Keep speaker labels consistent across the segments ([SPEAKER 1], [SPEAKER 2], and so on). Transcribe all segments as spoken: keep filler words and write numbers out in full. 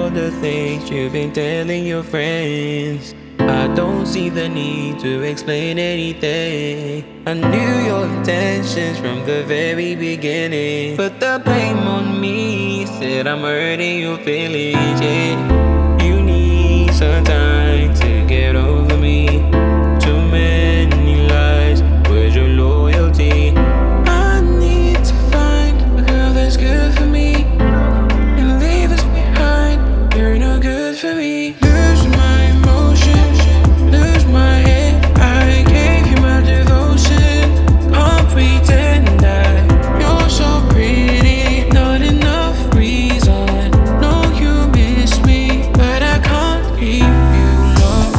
[SPEAKER 1] all the things you've been telling your friends. I don't see the need to explain anything. I knew your intentions from the very beginning. Put the blame on me, said I'm hurting your feelings, yeah. You need some time to get over me. Too many lies, where's your loyalty? I need to find a girl that's good for me and leave us behind, you're no good for me. Lose my emotions, lose my head. I gave you my devotion, I'll pretend that you're so pretty. Not enough reason, know you miss me, but I can't leave you alone.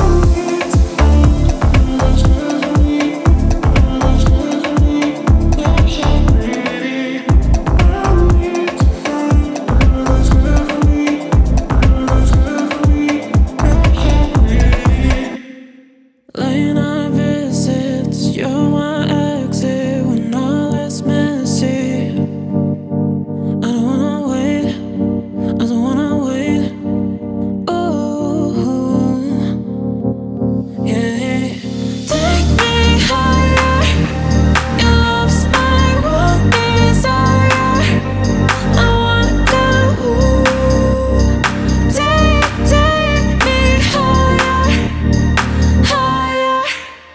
[SPEAKER 2] Late night visits, you're my exit when all is messy. I don't wanna wait, I don't wanna wait. Oh, yeah. Take me higher, your love's my one desire. I wanna go. Take, take me higher, higher.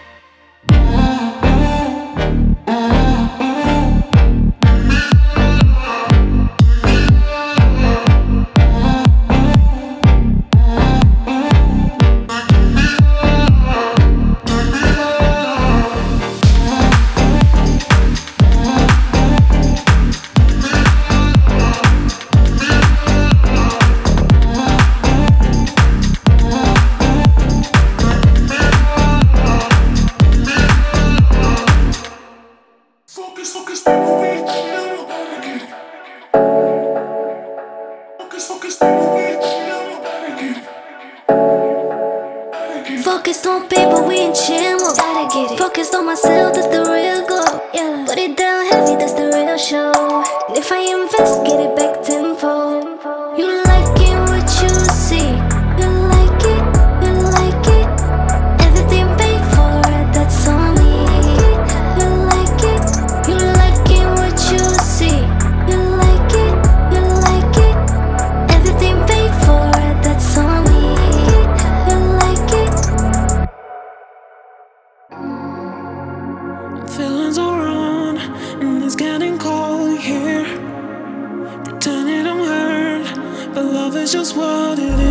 [SPEAKER 3] Focus, focus, people, we chill, gotta get it. Focus, focus, people, we chill, gotta get it. Gotta get it.
[SPEAKER 4] Focused on paper, we ain't chill. Gotta get it. Focused on myself, that's the real goal. Yeah, put it down heavy, that's the real show. And if I invest, get it back tenfold. You like it, what you see. You like it, you like it. Everything paid for it, that's on me. You like it, you like it, what you see. You like it, you like it. Everything paid for it, that's on me. You like it.
[SPEAKER 2] Feelings are wrong, and it's getting cold here. Pretending I'm hurt, but love is just what it